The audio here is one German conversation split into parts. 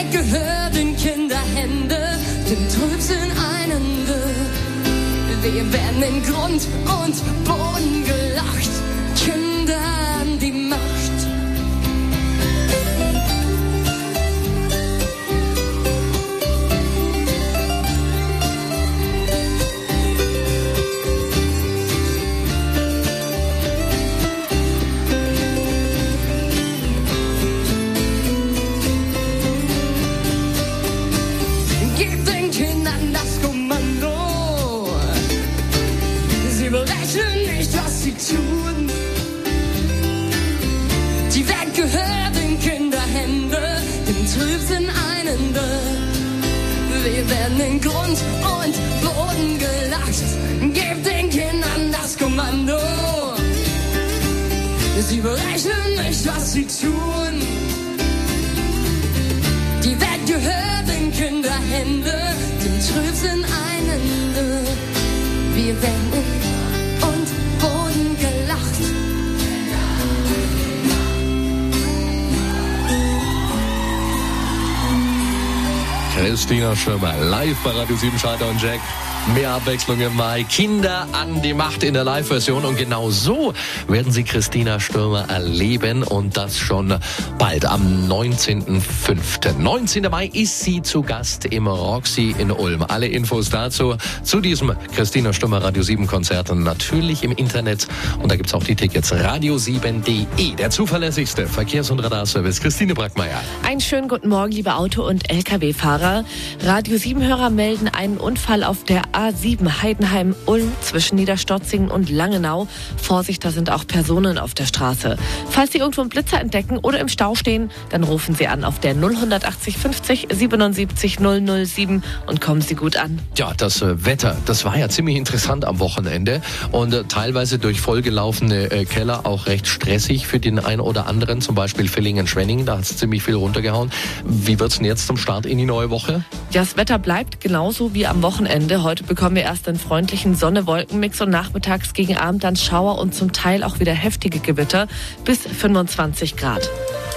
Welt gehört in Kinderhände, den Trübsinn einende. Wir werden in Grund und Boden gelacht, Kinder an die Macht. Gebt den Kindern das Kommando, sie berechnen nicht, was sie tun. Die Welt gehört in Kinderhände, dem Trübsinn einende. Wir werden in Grund und Boden gelacht. Gebt den Kindern das Kommando, sie berechnen nicht, was sie tun. Die Welt gehört in Kinderhände, dem Trübsinn einende. Wir werden in Grund und Boden gelacht. Christina Stürmer, live bei Radio 7 Schalter und Jack. Mehr Abwechslung im Mai. Kinder an die Macht in der Live-Version. Und genau so werden Sie Christina Stürmer erleben. Und das schon bald am 19.05. 19. Mai ist sie zu Gast im Roxy in Ulm. Alle Infos dazu, zu diesem Christina Stürmer Radio 7 Konzert natürlich im Internet. Und da gibt's auch die Tickets. Radio7.de, der zuverlässigste Verkehrs- und Radarservice. Christine Brackmeier. Einen schönen guten Morgen, liebe Auto- und Lkw-Fahrer. Radio 7-Hörer melden einen Unfall auf der A7 Heidenheim-Ulm zwischen Niederstotzingen und Langenau. Vorsicht, da sind auch Personen auf der Straße. Falls Sie irgendwo einen Blitzer entdecken oder im Stau stehen, dann rufen Sie an auf der 080 50 77 007 und kommen Sie gut an. Ja, das Wetter, das war ja ziemlich interessant am Wochenende und teilweise durch vollgelaufene Keller auch recht stressig für den einen oder anderen, zum Beispiel Villingen-Schwenningen, da hat es ziemlich viel runtergehauen. Wie wird's denn jetzt zum Start in die neue Woche? Ja, das Wetter bleibt genauso wie am Wochenende. Heute bekommen wir erst einen freundlichen Sonne-Wolken-Mix und nachmittags gegen Abend dann Schauer und zum Teil auch wieder heftige Gewitter bis 25 Grad.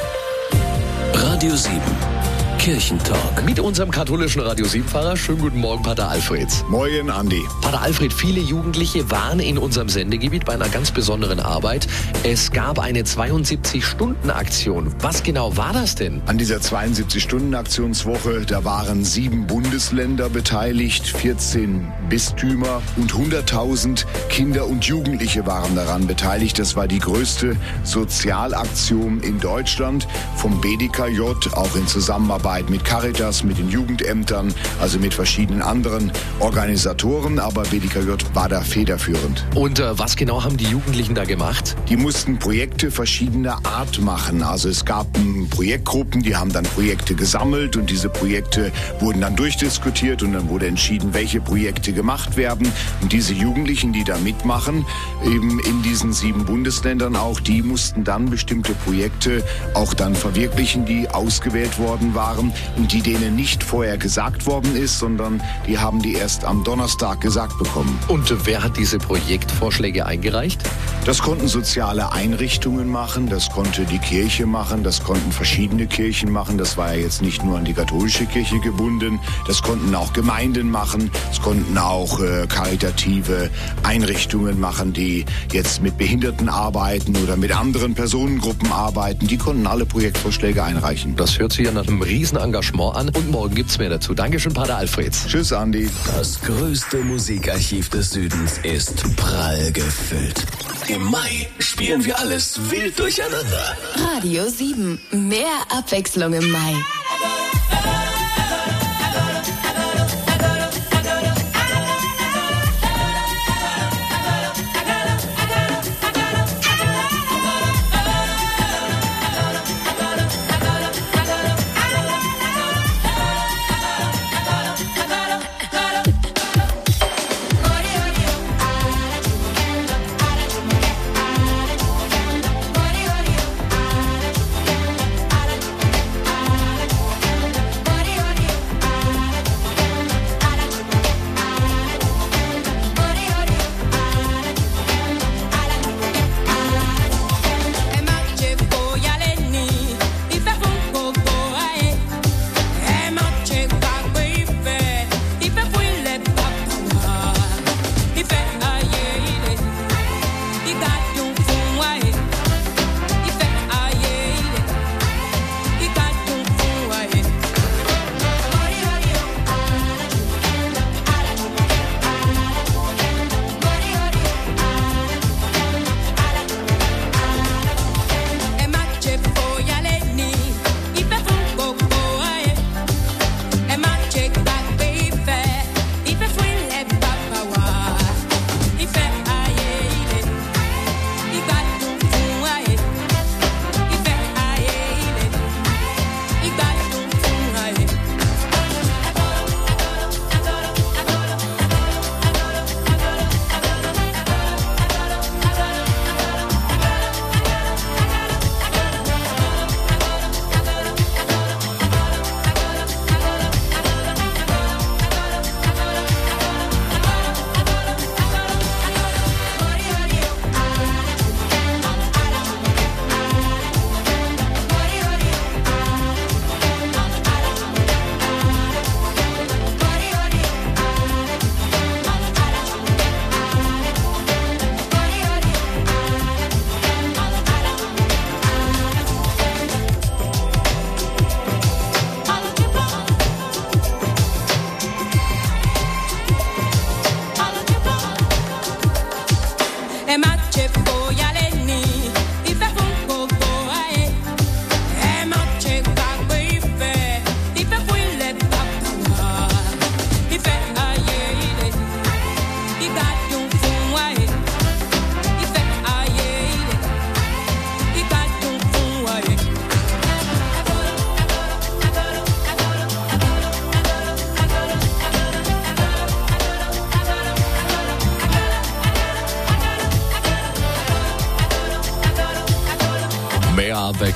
Radio 7 Kirchentalk. Mit unserem katholischen Radio 7-Fahrer. Schönen guten Morgen, Pater Alfred. Moin, Andi. Pater Alfred, viele Jugendliche waren in unserem Sendegebiet bei einer ganz besonderen Arbeit. Es gab eine 72-Stunden-Aktion. Was genau war das denn? An dieser 72-Stunden-Aktionswoche, da waren 7 Bundesländer beteiligt, 14 Bistümer und 100.000 Kinder und Jugendliche waren daran beteiligt. Das war die größte Sozialaktion in Deutschland vom BDKJ, auch in Zusammenarbeit mit Caritas, mit den Jugendämtern, also mit verschiedenen anderen Organisatoren, aber BDKJ war da federführend. Und was genau haben die Jugendlichen da gemacht? Die mussten Projekte verschiedener Art machen. Also es gab Projektgruppen, die haben dann Projekte gesammelt und diese Projekte wurden dann durchdiskutiert und dann wurde entschieden, welche Projekte gemacht werden. Und diese Jugendlichen, die da mitmachen, eben in diesen 7 Bundesländern auch, die mussten dann bestimmte Projekte auch dann verwirklichen, die ausgewählt worden waren und die denen nicht vorher gesagt worden ist, sondern die haben die erst am Donnerstag gesagt bekommen. Und wer hat diese Projektvorschläge eingereicht? Das konnten soziale Einrichtungen machen, das konnte die Kirche machen, das konnten verschiedene Kirchen machen. Das war ja jetzt nicht nur an die katholische Kirche gebunden, das konnten auch Gemeinden machen, es konnten auch karitative Einrichtungen machen, die jetzt mit Behinderten arbeiten oder mit anderen Personengruppen arbeiten. Die konnten alle Projektvorschläge einreichen. Das hört sich ja nach einem Riesenengagement an und morgen gibt's mehr dazu. Dankeschön, Pater Alfred. Tschüss, Andi. Das größte Musikarchiv des Südens ist prall gefüllt. Im Mai spielen wir alles wild durcheinander. Radio 7. Mehr Abwechslung im Mai.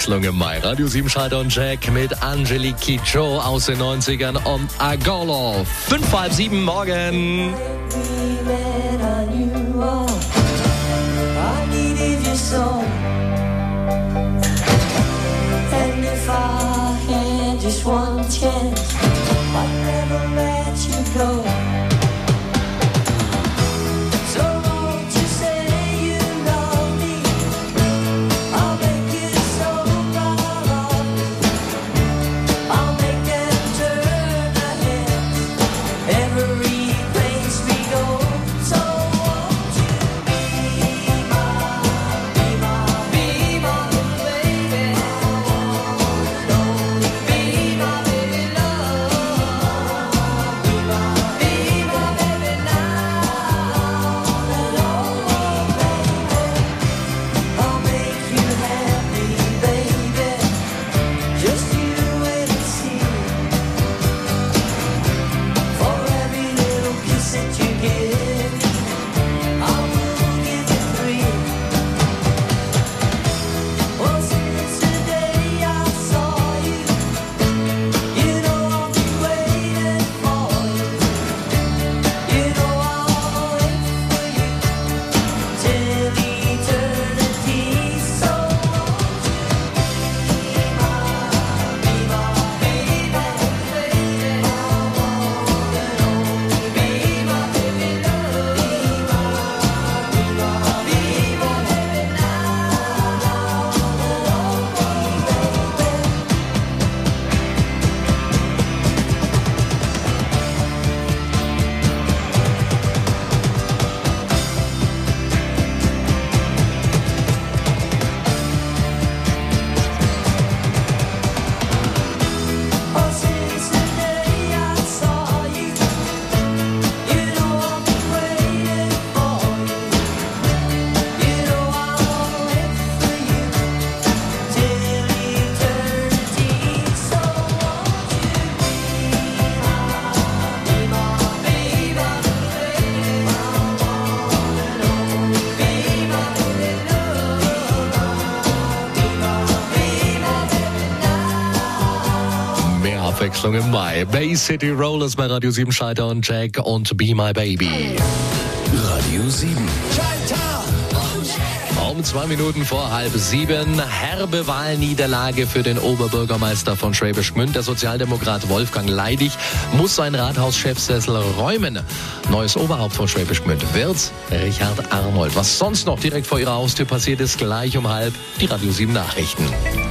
Abwechslung im Mai. Radio 7 Schalter und Jack mit Angelique Kidjo aus den 90ern und Agolo. 6:30 morgen. Abwechslung im Mai. Bay City Rollers bei Radio 7 Schalter und Jack und Be My Baby. Radio 7. Um 2 Minuten vor 6:30. Herbe Wahlniederlage für den Oberbürgermeister von Schwäbisch Gmünd. Der Sozialdemokrat Wolfgang Leidig muss seinen Rathauschefsessel räumen. Neues Oberhaupt von Schwäbisch Gmünd wird Richard Arnold. Was sonst noch direkt vor ihrer Haustür passiert ist, gleich um 6:30 die Radio 7 Nachrichten.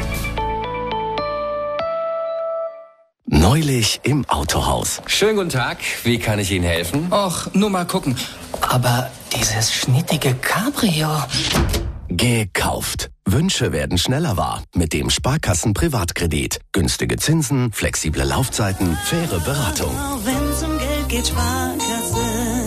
Neulich im Autohaus. Schönen guten Tag, wie kann ich Ihnen helfen? Och, nur mal gucken. Aber dieses schnittige Cabrio. Gekauft. Wünsche werden schneller wahr mit dem Sparkassen-Privatkredit. Günstige Zinsen, flexible Laufzeiten, faire Beratung. Wenn's um Geld geht, Sparkasse.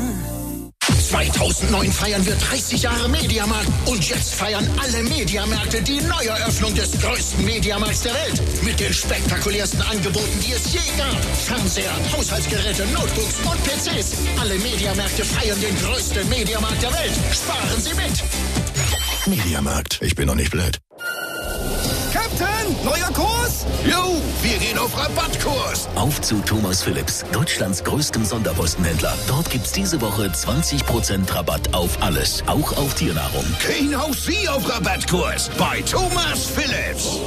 2009 feiern wir 30 Jahre Mediamarkt und jetzt feiern alle Mediamärkte die Neueröffnung des größten Mediamarkts der Welt mit den spektakulärsten Angeboten, die es je gab. Fernseher, Haushaltsgeräte, Notebooks und PCs. Alle Mediamärkte feiern den größten Mediamarkt der Welt. Sparen Sie mit! Mediamarkt, ich bin noch nicht blöd. Captain, neuer Kurs? Jo, wir gehen auf Rabattkurs. Auf zu Thomas Phillips, Deutschlands größtem Sonderpostenhändler. Dort gibt's diese Woche 20% Rabatt auf alles, auch auf Tiernahrung. Gehen auch Sie auf Rabattkurs bei Thomas Phillips.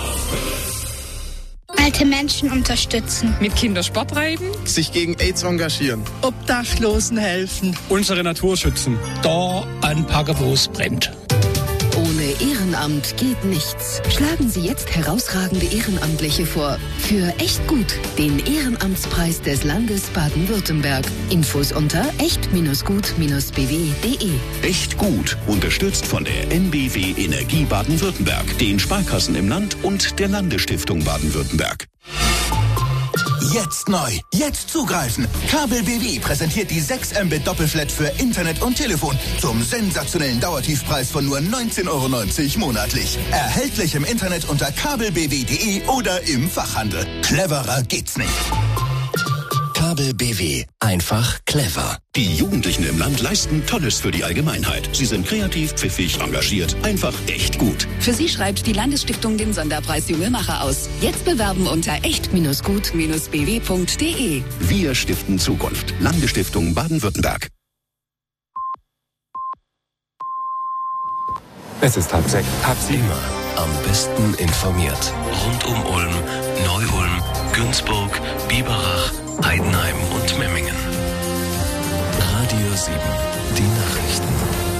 Alte Menschen unterstützen. Mit Kindersport treiben. Sich gegen AIDS engagieren. Obdachlosen helfen. Unsere Natur schützen. Da anpacken, wo es brennt. Ohne Ehrenamt geht nichts. Schlagen Sie jetzt herausragende Ehrenamtliche vor. Für echt gut. Den Ehrenamtspreis des Landes Baden-Württemberg. Infos unter echt-gut-bw.de. Echt gut. Unterstützt von der NBW Energie Baden-Württemberg, den Sparkassen im Land und der Landesstiftung Baden-Württemberg. Jetzt neu, jetzt zugreifen. Kabel BW präsentiert die 6 Mbit Doppelflat für Internet und Telefon zum sensationellen Dauertiefpreis von nur 19,90 € monatlich. Erhältlich im Internet unter kabelbw.de oder im Fachhandel. Cleverer geht's nicht. Kabel BW. Einfach clever. Die Jugendlichen im Land leisten Tolles für die Allgemeinheit. Sie sind kreativ, pfiffig, engagiert, einfach echt gut. Für Sie schreibt die Landesstiftung den Sonderpreis Junge Macher aus. Jetzt bewerben unter echt-gut-bw.de. Wir stiften Zukunft. Landesstiftung Baden-Württemberg. Es ist 6:30. Immer am besten informiert. Rund um Ulm, Neu-Ulm, Günzburg, Biberach, Heidenheim und Memmingen. Radio 7, die Nachrichten.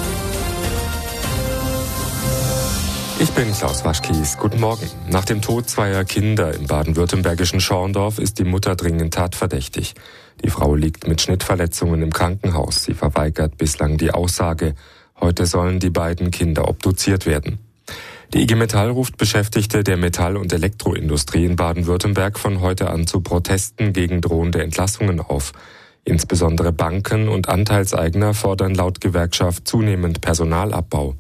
Ich bin Klaus Waschkies. Guten Morgen. Nach dem Tod zweier Kinder im baden-württembergischen Schorndorf ist die Mutter dringend tatverdächtig. Die Frau liegt mit Schnittverletzungen im Krankenhaus. Sie verweigert bislang die Aussage. Heute sollen die beiden Kinder obduziert werden. Die IG Metall ruft Beschäftigte der Metall- und Elektroindustrie in Baden-Württemberg von heute an zu Protesten gegen drohende Entlassungen auf. Insbesondere Banken und Anteilseigner fordern laut Gewerkschaft zunehmend Personalabbau.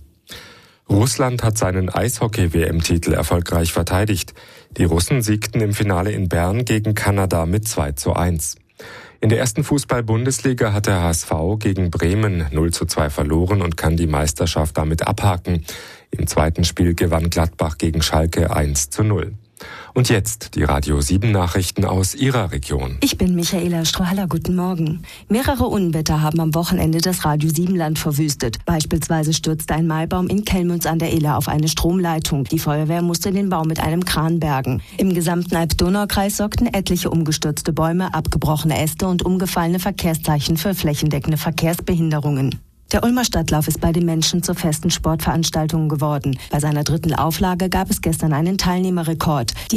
Russland hat seinen Eishockey-WM-Titel erfolgreich verteidigt. Die Russen siegten im Finale in Bern gegen Kanada mit 2:1. In der ersten Fußball-Bundesliga hat der HSV gegen Bremen 0:2 verloren und kann die Meisterschaft damit abhaken. Im zweiten Spiel gewann Gladbach gegen Schalke 1:0. Und jetzt die Radio 7 Nachrichten aus Ihrer Region. Ich bin Michaela Strohaller, guten Morgen. Mehrere Unwetter haben am Wochenende das Radio 7 Land verwüstet. Beispielsweise stürzte ein Maibaum in Kellmünz an der Iller auf eine Stromleitung. Die Feuerwehr musste den Baum mit einem Kran bergen. Im gesamten Alb-Donau-Kreis sorgten etliche umgestürzte Bäume, abgebrochene Äste und umgefallene Verkehrszeichen für flächendeckende Verkehrsbehinderungen. Der Ulmer Stadtlauf ist bei den Menschen zur festen Sportveranstaltung geworden. Bei seiner 3. Auflage gab es gestern einen Teilnehmerrekord. Die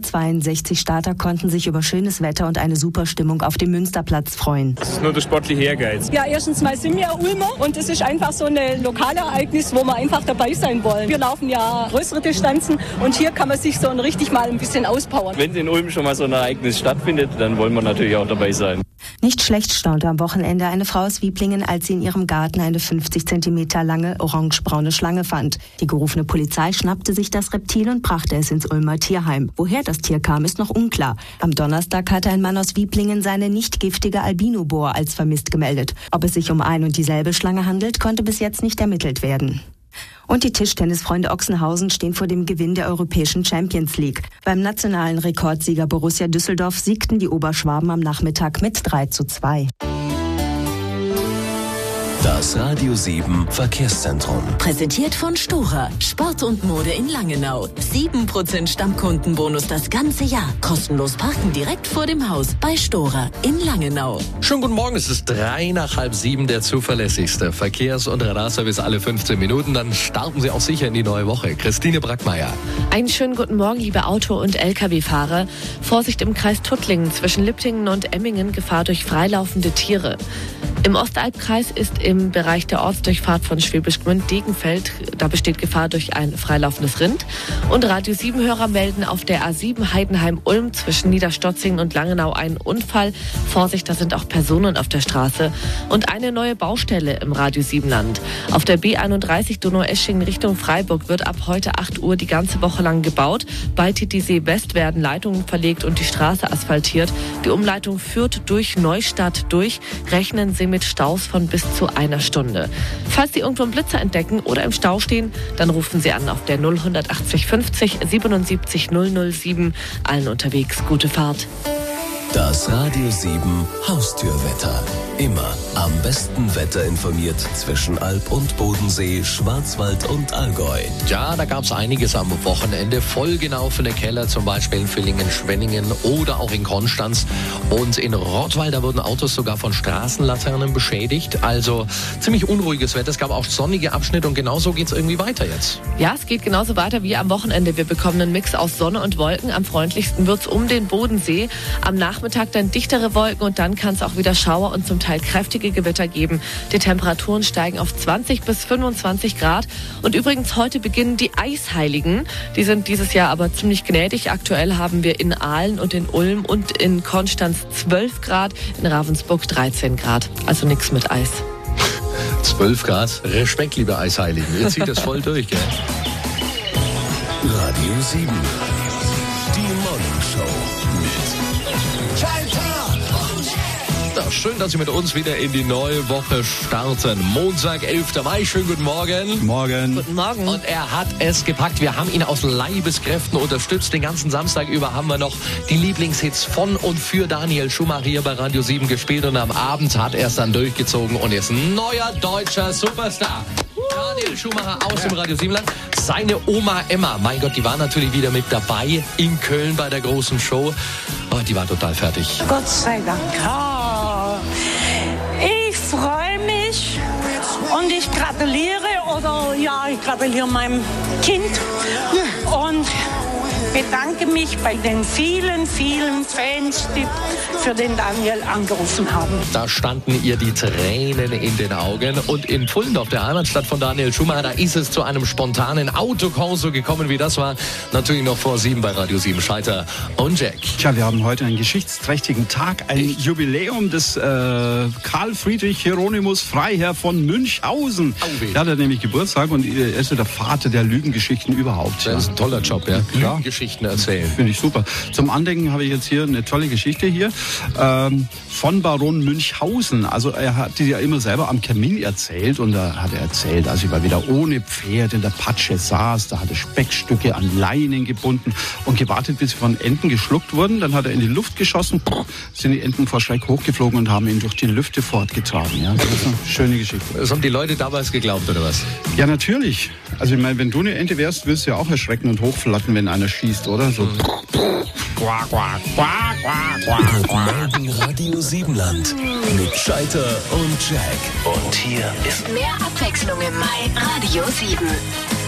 862 Starter konnten sich über schönes Wetter und eine super Stimmung auf dem Münsterplatz freuen. Das ist nur der sportliche Ehrgeiz. Ja, erstens mal sind wir Ulmer und es ist einfach so ein Lokalereignis, wo wir einfach dabei sein wollen. Wir laufen ja größere Distanzen und hier kann man sich so richtig mal ein bisschen auspowern. Wenn in Ulm schon mal so ein Ereignis stattfindet, dann wollen wir natürlich auch dabei sein. Nicht schlecht staunte am Wochenende eine Frau aus Wieblingen, als sie in ihrem Garten eine 50 cm lange orangebraune Schlange fand. Die gerufene Polizei schnappte sich das Reptil und brachte es ins Ulmer Tierheim. Woher das Tier kam, ist noch unklar. Am Donnerstag hatte ein Mann aus Wieblingen seine nicht giftige Albino-Boa als vermisst gemeldet. Ob es sich um ein und dieselbe Schlange handelt, konnte bis jetzt nicht ermittelt werden. Und die Tischtennisfreunde Ochsenhausen stehen vor dem Gewinn der Europäischen Champions League. Beim nationalen Rekordsieger Borussia Düsseldorf siegten die Oberschwaben am Nachmittag mit 3:2. Das Radio 7 Verkehrszentrum. Präsentiert von Stora. Sport und Mode in Langenau. 7% Stammkundenbonus das ganze Jahr. Kostenlos parken direkt vor dem Haus bei Stora in Langenau. Schönen guten Morgen, es ist 6:03, der zuverlässigste Verkehrs- und Radarservice alle 15 Minuten. Dann starten Sie auch sicher in die neue Woche. Christine Brackmeier. Einen schönen guten Morgen, liebe Auto- und Lkw-Fahrer. Vorsicht im Kreis Tuttlingen zwischen Liptingen und Emmingen, Gefahr durch freilaufende Tiere. Im Ostalbkreis ist im Bereich der Ortsdurchfahrt von Schwäbisch Gmünd-Degenfeld, da besteht Gefahr durch ein freilaufendes Rind. Und Radio 7-Hörer melden auf der A7 Heidenheim-Ulm zwischen Niederstotzingen und Langenau einen Unfall. Vorsicht, da sind auch Personen auf der Straße. Und eine neue Baustelle im Radio 7-Land. Auf der B31 Donaueschingen Richtung Freiburg wird ab heute 8 Uhr die ganze Woche lang gebaut. Bei Titisee West werden Leitungen verlegt und die Straße asphaltiert. Die Umleitung führt durch Neustadt durch. Rechnen Sie mit Staus von bis zu einer Stunde. Falls Sie irgendwo einen Blitzer entdecken oder im Stau stehen, dann rufen Sie an auf der 080 50 77 007. Allen unterwegs gute Fahrt. Das Radio 7 Haustürwetter. Immer am besten Wetter informiert zwischen Alb und Bodensee, Schwarzwald und Allgäu. Ja, da gab es einiges am Wochenende. Vollgelaufene Keller, zum Beispiel in Villingen, Schwenningen oder auch in Konstanz. Und in Rottweil, da wurden Autos sogar von Straßenlaternen beschädigt. Also ziemlich unruhiges Wetter. Es gab auch sonnige Abschnitte und genauso geht es irgendwie weiter jetzt. Ja, es geht genauso weiter wie am Wochenende. Wir bekommen einen Mix aus Sonne und Wolken. Am freundlichsten wird es um den Bodensee. Am Nachmittag dann dichtere Wolken und dann kann es auch wieder Schauer und zum Teil kräftige Gewitter geben. Die Temperaturen steigen auf 20 bis 25 Grad. Und übrigens, heute beginnen die Eisheiligen. Die sind dieses Jahr aber ziemlich gnädig. Aktuell haben wir in Aalen und in Ulm und in Konstanz 12 Grad, in Ravensburg 13 Grad. Also nichts mit Eis. 12 Grad. Respekt, liebe Eisheiligen. Ihr zieht das voll durch, gell? Radio 7. Die Morning Show mit Schön, dass Sie mit uns wieder in die neue Woche starten. Montag, 11. Mai. Schönen guten Morgen. Morgen. Guten Morgen. Und er hat es gepackt. Wir haben ihn aus Leibeskräften unterstützt. Den ganzen Samstag über haben wir noch die Lieblingshits von und für Daniel Schumacher hier bei Radio 7 gespielt. Und am Abend hat er es dann durchgezogen und ist ein neuer deutscher Superstar. Daniel Schumacher aus dem Radio 7 Land. Seine Oma Emma, mein Gott, die war natürlich wieder mit dabei in Köln bei der großen Show. Oh, die war total fertig. Gott sei Dank. Oh, ich freue mich und ich gratuliere ich gratuliere meinem Kind und bedanke mich bei den vielen, vielen Fans, die für den Daniel angerufen haben. Da standen ihr die Tränen in den Augen. Und in Pfullendorf, der Heimatstadt von Daniel Schumacher, da ist es zu einem spontanen Autokorso gekommen, wie das war. Natürlich noch vor 7 bei Radio 7. Scheiter und Jack. Tja, wir haben heute einen geschichtsträchtigen Tag, ein Jubiläum des Karl Friedrich Hieronymus Freiherr von Münchhausen. Der hat nämlich Geburtstag und er ist der Vater der Lügengeschichten überhaupt. Das ist ein toller Job, ja. Lügengeschichten erzählen. Finde ich super. Zum Andenken habe ich jetzt hier eine tolle Geschichte hier. Von Baron Münchhausen. Also er hat die ja immer selber am Kamin erzählt und da hat er erzählt, als er wieder ohne Pferd in der Patsche saß, da hat er Speckstücke an Leinen gebunden und gewartet, bis sie von Enten geschluckt wurden. Dann hat er in die Luft geschossen, sind die Enten vor Schreck hochgeflogen und haben ihn durch die Lüfte fortgetragen. Ja, das ist eine schöne Geschichte. Das haben die Leute damals geglaubt, oder was? Ja, natürlich. Also ich meine, wenn du eine Ente wärst, wirst du ja auch erschrecken und hochflattern, wenn einer schießt, oder? So. Quack, quack, quack, quack, quack. Guten Morgen, Radio 7 Land. Mit Scheiter und Jack. Und hier ist mehr Abwechslung im Mai. Radio 7.